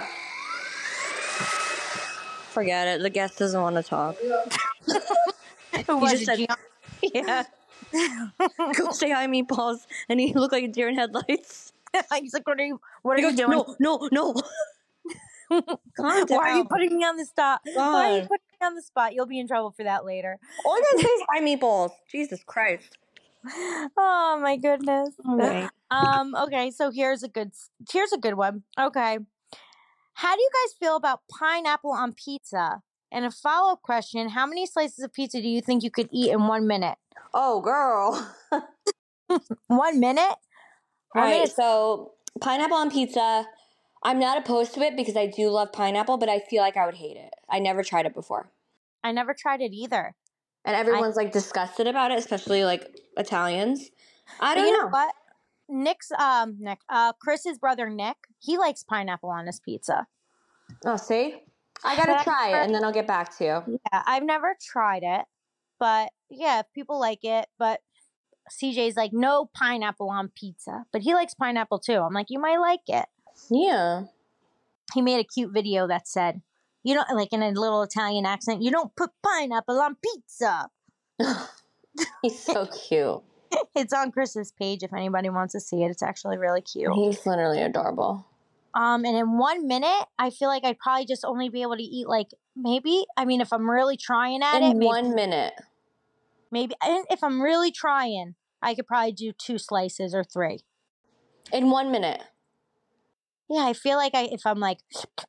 Forget it. The guest doesn't want to talk. Who was just it, said- Gian? Yeah. Go say hi, meatballs. And he looked like a deer in headlights. He's like, what are you, what are He you goes, doing? no, no, no. Calm down. Why are you putting me on the spot? Why are you God. putting me on the spot? You'll be in trouble for that later. All I gotta say is hi, meatballs. Jesus Christ. Oh my goodness. Okay. Um. Okay. So here's a good. Here's a good one. Okay. How do you guys feel about pineapple on pizza? And a follow up question: how many slices of pizza do you think you could eat in one minute? Oh, girl. One minute? All One right, minute. so pineapple on pizza. I'm not opposed to it because I do love pineapple, but I feel like I would hate it. I never tried it before. I never tried it either. And everyone's like disgusted about it, especially like Italians. I But don't you know. know what? Nick's um Nick uh Chris's brother Nick, he likes pineapple on his pizza. Oh, see? I gotta try it, and then I'll get back to you. Yeah, I've never tried it, but yeah, if people like it. But C J's like, no pineapple on pizza, but he likes pineapple too. I'm like, you might like it. Yeah. He made a cute video that said, you don't, like in a little Italian accent, you don't put pineapple on pizza. He's so cute. It's on Chris's page if anybody wants to see it. It's actually really cute. He's literally adorable. Um, and in one minute, I feel like I'd probably just only be able to eat like maybe, I mean, if I'm really trying at in it. In one maybe, minute. Maybe, and if I'm really trying, I could probably do two slices or three. In one minute. Yeah, I feel like I if I'm like.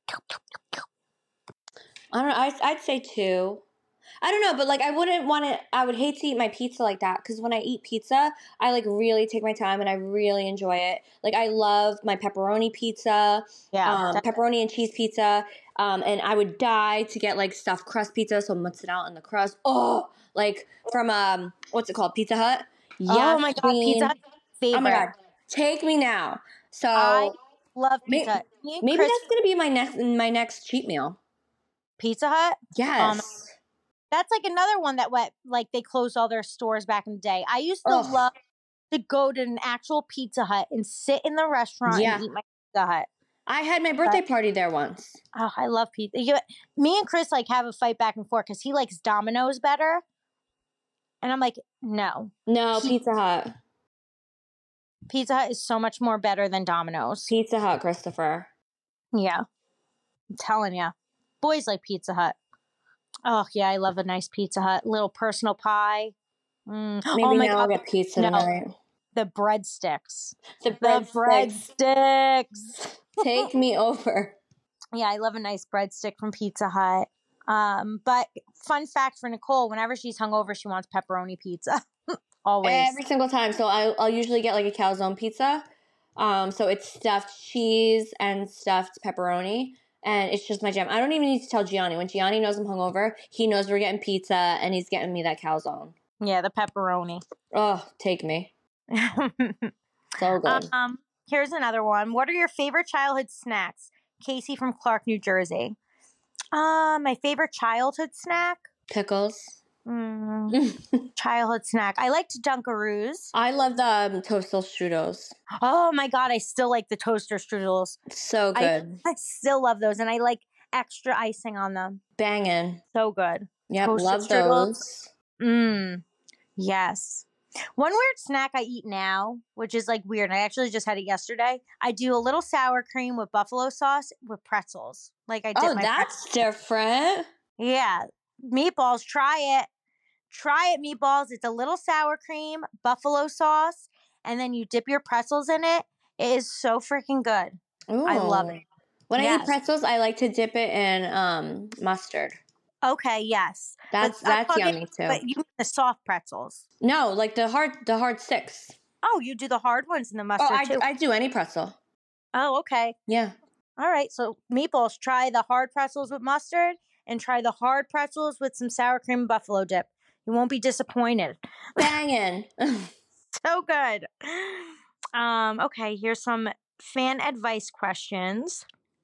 I don't know. I, I'd say two. I don't know, but like I wouldn't want to, I would hate to eat my pizza like that because when I eat pizza, I like really take my time and I really enjoy it. Like I love my pepperoni pizza, yeah, um, pepperoni and cheese pizza, um, and I would die to get like stuffed crust pizza, so mozzarella in the crust. Oh, like from, um, what's it called, Pizza Hut? Yes, oh my God, queen. Pizza Hut favorite. Oh my God, take me now. So I love Pizza Hut. Maybe, maybe Chris, that's going to be my next, my next cheat meal. Pizza Hut? Yes. Um, That's like another one that went, like they closed all their stores back in the day. I used to Ugh. love to go to an actual Pizza Hut and sit in the restaurant yeah. and eat my Pizza Hut. I had my birthday but, party there once. Oh, I love pizza. You, me and Chris like have a fight back and forth because he likes Domino's better. And I'm like, no. No, P- Pizza Hut. Pizza Hut is so much more better than Domino's. Pizza Hut, Christopher. Yeah. I'm telling you. Boys like Pizza Hut. Oh, yeah, I love a nice Pizza Hut. Little personal pie. Mm. Maybe oh my now God. I'll get pizza no. tonight. The breadsticks. The breadsticks. The breadsticks. Take me over. Yeah, I love a nice breadstick from Pizza Hut. Um, but fun fact for Nicole, whenever she's hungover, she wants pepperoni pizza. Always. Every single time. So I, I'll usually get like a calzone pizza. Um, so it's stuffed cheese and stuffed pepperoni. And it's just my jam. I don't even need to tell Gianni. When Gianni knows I'm hungover, he knows we're getting pizza and he's getting me that calzone. Yeah, the pepperoni. Oh, take me. So good. Um, here's another one. What are your favorite childhood snacks? Casey from Clark, New Jersey. Uh, my favorite childhood snack? Pickles. Mm, childhood snack. I liked Dunkaroos. I love the um, toaster strudels. Oh my God, I still like the toaster strudels. So good. I, I still love those, and I like extra icing on them. Banging. So good. Yep, toaster love strudels. those. Mmm. Yes. One weird snack I eat now, which is like weird, I actually just had it yesterday. I do a little sour cream with buffalo sauce with pretzels. Like I dip Oh, my that's pretzels. different. Yeah. Meatballs, try it. Try it, meatballs. It's a little sour cream, buffalo sauce, and then you dip your pretzels in it. It is so freaking good. Ooh. I love it. When yes. I eat pretzels, I like to dip it in um, mustard. Okay, yes. That's but, that's talking, yummy too. But you mean the soft pretzels? No, like the hard the hard sticks. Oh, you do the hard ones in the mustard oh, I, too? I do any pretzel. Oh, okay. Yeah. All right, so meatballs, try the hard pretzels with mustard and try the hard pretzels with some sour cream and buffalo dip. You won't be disappointed. Banging. So good. Um, okay, here's some fan advice questions.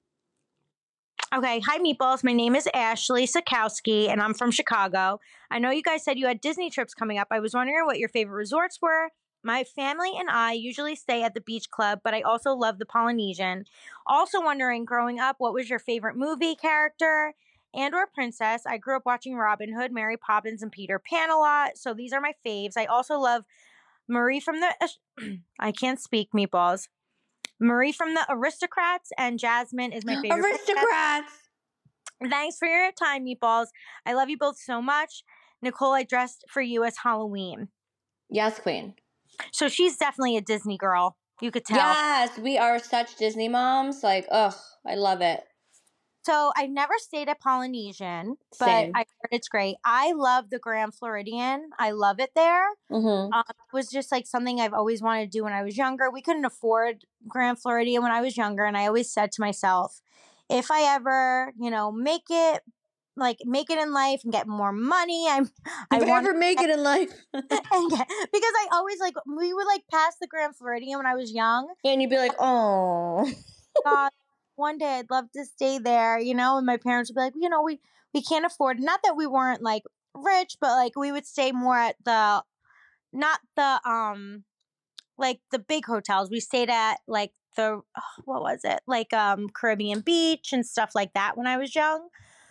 Okay, hi Meatballs. My name is Ashley Sikowski, and I'm from Chicago. I know you guys said you had Disney trips coming up. I was wondering what your favorite resorts were. My family and I usually stay at the Beach Club, but I also love the Polynesian. Also wondering, growing up, what was your favorite movie character and or princess? I grew up watching Robin Hood, Mary Poppins, and Peter Pan a lot, so these are my faves. I also love Marie from the... I can't speak, Meatballs. Marie from the Aristocrats, and Jasmine is my favorite. Aristocrats! Princess. Thanks for your time, Meatballs. I love you both so much. Nicole, I dressed for you as Halloween. Yes, queen. So she's definitely a Disney girl. You could tell. Yes, we are such Disney moms. Like, ugh, I love it. So I've never stayed at Polynesian, but Same. I heard it's great. I love the Grand Floridian. I love it there. Mm-hmm. Um, it was just like something I've always wanted to do when I was younger. We couldn't afford Grand Floridian when I was younger, and I always said to myself, if I ever, you know, make it, like make it in life and get more money, I'm. I If I want ever make it in life, and get, because I always like we would like pass the Grand Floridian when I was young, and you'd be like, oh. God, one day I'd love to stay there, you know, and my parents would be like, you know, we, we can't afford, not that we weren't like rich, but like we would stay more at the, not the, um, like the big hotels. We stayed at like the, oh, what was it? Like, um, Caribbean Beach and stuff like that when I was young.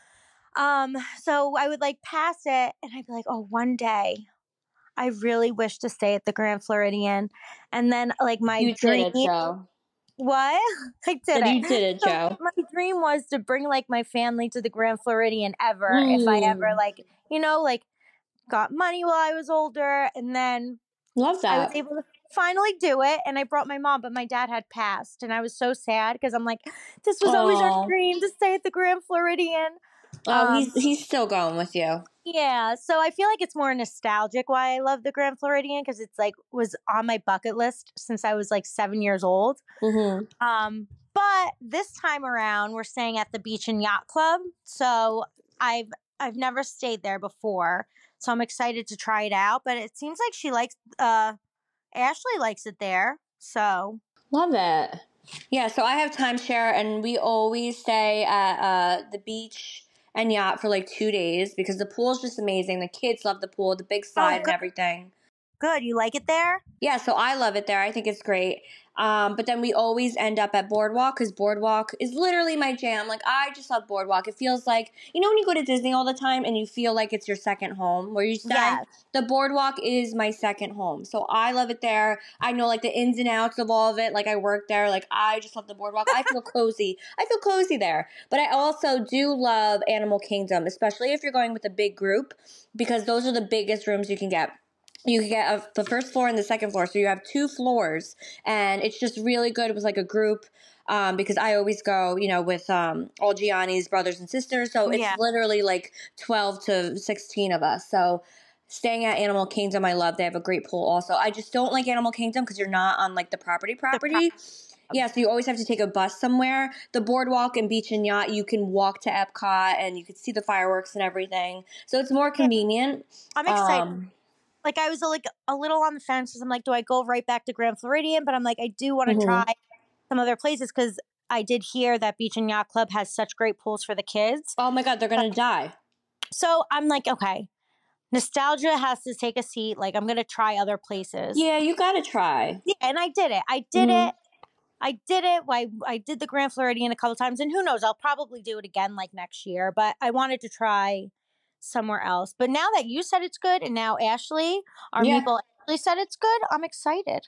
Um, so I would like pass it and I'd be like, oh, one day I really wish to stay at the Grand Floridian. And then like my You dream, did it, Joe. what? I did But it. you did it, So Joe. my dream was to bring like my family to the Grand Floridian ever. Mm. If I ever like, you know, like got money while I was older. And then Love that. I was able to finally do it. And I brought my mom, but my dad had passed. And I was so sad because I'm like, this was always Aw. our dream to stay at the Grand Floridian. Oh, Um, he's he's still going with you. Yeah, so I feel like it's more nostalgic why I love the Grand Floridian because it's like was on my bucket list since I was like seven years old. Mm-hmm. Um, but this time around, we're staying at the Beach and Yacht Club. So I've I've never stayed there before, so I'm excited to try it out. But it seems like she likes uh Ashley likes it there. So Love it. Yeah, so I have timeshare, and we always stay at uh, the beach and yacht for like two days because the pool is just amazing. The kids love the pool, the big slide, and everything. Good, you like it there? Yeah, so I love it there. I think it's great. Um, but then we always end up at Boardwalk because Boardwalk is literally my jam. Like, I just love Boardwalk. It feels like, you know when you go to Disney all the time and you feel like it's your second home where you stay? Yes. The Boardwalk is my second home. So I love it there. I know, like, the ins and outs of all of it. Like, I work there. Like, I just love the Boardwalk. I feel cozy. I feel cozy there. But I also do love Animal Kingdom, especially if you're going with a big group because those are the biggest rooms you can get. You can get a, the first floor and the second floor. So you have two floors. And it's just really good with like a group um, because I always go, you know, with um, all Gianni's brothers and sisters. So it's Yeah. literally like twelve to sixteen of us. So staying at Animal Kingdom, I love. They have a great pool also. I just don't like Animal Kingdom because you're not on like the property property. pro- Yeah, so you always have to take a bus somewhere. The Boardwalk and Beach and Yacht, you can walk to Epcot and you can see the fireworks and everything. So it's more convenient. I'm excited. Um, Like I was a, like a little on the fence because I'm like, do I go right back to Grand Floridian? But I'm like, I do want to Mhm. try some other places because I did hear that Beach and Yacht Club has such great pools for the kids. Oh my God, they're going to die. So I'm like, okay, nostalgia has to take a seat. Like I'm going to try other places. Yeah, you got to try. Yeah, and I did it. I did Mhm. it. I did it. I, I did the Grand Floridian a couple times. And who knows, I'll probably do it again like next year. But I wanted to try somewhere else. But now that you said it's good, and now Ashley, our Yeah. Meeple Ashley said it's good, I'm excited.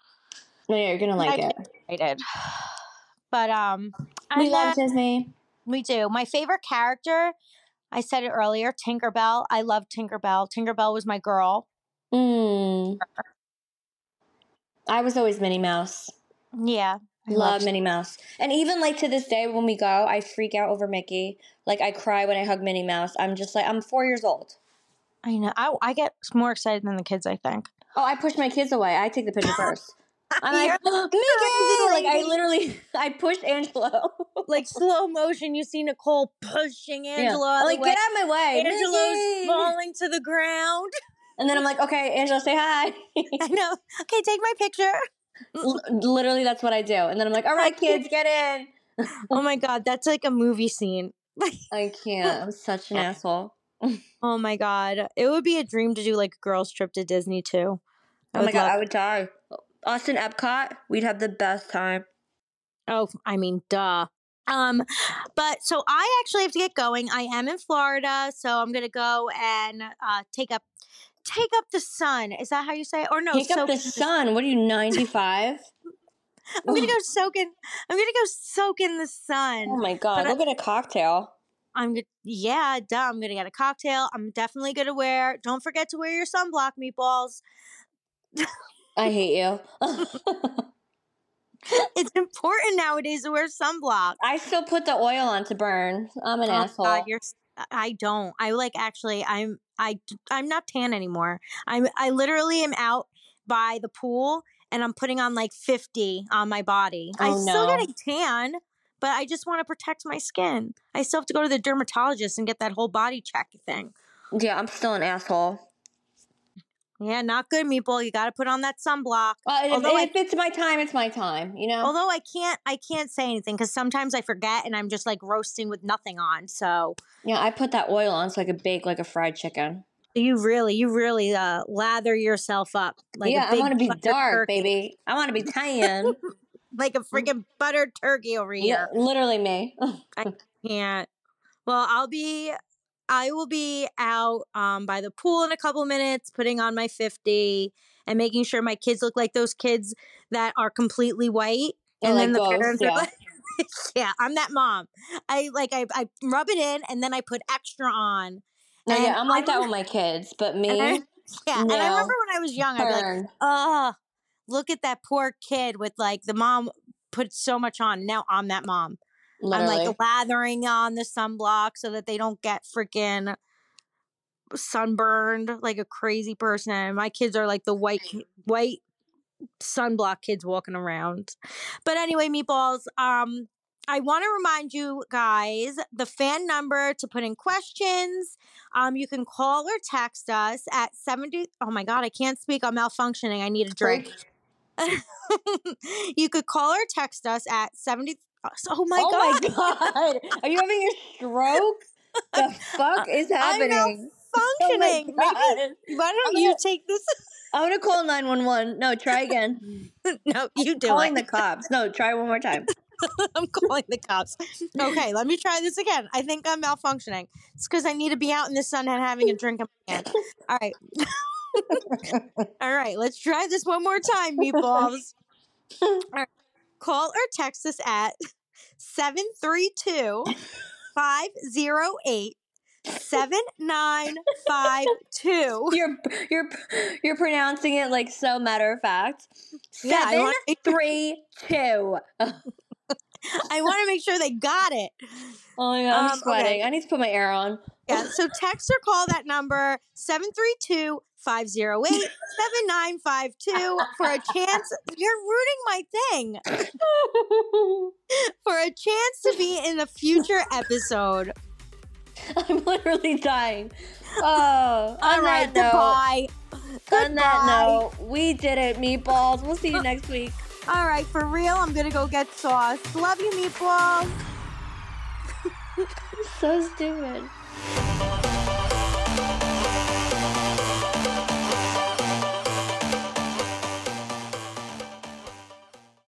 No, yeah, you're going to like I it. excited. But um, We and love then- Disney. we do. My favorite character, I said it earlier, Tinkerbell. I love Tinkerbell. Tinkerbell was my girl. Mm. I was always Minnie Mouse. Yeah, I Love loved- Minnie Mouse. And even like to this day when we go, I freak out over Mickey. Like I cry when I hug Minnie Mouse. I'm just like, I'm four years old. I know. I I get more excited than the kids, I think. Oh, I push my kids away. I take the picture first. I'm like, You're Mickey! Like I lady. literally, I push Angelo. Like slow motion, you see Nicole pushing Angela. Yeah. out of Like the way. get out of my way, Angelo's Mickey! falling to the ground. And then I'm like, okay, Angelo, say hi. I know. Okay, take my picture. L- literally, that's what I do. And then I'm like, all right, kids, get in. Oh my God, that's like a movie scene. I can't. I'm such an asshole. Oh my God. It would be a dream to do like a girls' trip to Disney too. I Oh my would God, love- I would die. Us in Epcot, we'd have the best time. Oh, I mean, duh. Um, but so I actually have to get going. I am in Florida, so I'm gonna go and uh take up take up the sun. Is that how you say it? Or no, Pick up soak the in sun. What are you, ninety-five? I'm gonna go soak in I'm gonna go soak in the sun. Oh my God, But I- go get a cocktail. I'm good. Yeah, duh. I'm gonna get a cocktail. I'm definitely gonna wear. Don't forget to wear your sunblock, meatballs. I hate you. It's important nowadays to wear sunblock. I still put the oil on to burn. I'm an Oh, asshole. God, you're. s- I don't. I like actually. I'm. I. I'm not tan anymore. I'm. I literally am out by the pool and I'm putting on like fifty on my body. I Oh, still no. get a tan, but I just want to protect my skin. I still have to go to the dermatologist and get that whole body check thing. Yeah, I'm still an asshole. Yeah, not good, Meatball. You got to put on that sunblock. Uh, if although if I, it's my time, it's my time, you know? Although I can't, I can't say anything because sometimes I forget and I'm just like roasting with nothing on. So yeah, I put that oil on so I could bake like a fried chicken. You really, you really uh, lather yourself up like yeah, a big I want to be dark, turkey. baby. I want to be tan. Like a freaking buttered turkey over here. Yeah, literally me. I can't. Well, I'll be, I will be out um, by the pool in a couple minutes, putting on my fifty and making sure my kids look like those kids that are completely white. And, and like then the ghosts, parents yeah. are like, yeah, I'm that mom. I like, I, I rub it in and then I put extra on. No, and yeah, I'm like I that with my kids, but me, and I, yeah, no. and I remember when I was young, I'd be like, oh, look at that poor kid with like the mom put so much on. Now I'm that mom. Literally. I'm like lathering on the sunblock so that they don't get freaking sunburned like a crazy person. My kids are like the white, white sunblock kids walking around. But anyway, Meatballs, um, I want to remind you guys the fan number to put in questions. Um, you can call or text us at seventy. Oh my God, I can't speak. I'm malfunctioning. I need a drink. You could call or text us at seventy. Oh my oh God. Oh my God. Are you having a stroke? The fuck is happening? I'm malfunctioning. Oh Maybe, why don't gonna, you take this? I'm going to call nine one one. No, try again. No, you do calling it. the cops. No, try one more time. I'm calling the cops. Okay, let me try this again. I think I'm malfunctioning. It's because I need to be out in the sun and having a drink in my hand. All right. All right, let's try this one more time, Meatballs. All right. Call or text us at seven three two, five oh eight, seven nine five two. You're you're you're pronouncing it like so matter of fact. Yeah, I Seven wanna- three two. I want to make sure they got it. Oh my God, I'm Um, sweating. okay. I need to put my air on. Yeah, so text or call that number seven three two, five oh eight, seven nine five two for a chance. You're ruining my thing. For a chance to be in a future episode. I'm literally dying. Oh, All on right, that note, goodbye. Goodbye. On that note, we did it, Meatballs. We'll see you next week. All right, for real, I'm going to go get sauce. Love you, Meatballs. So stupid.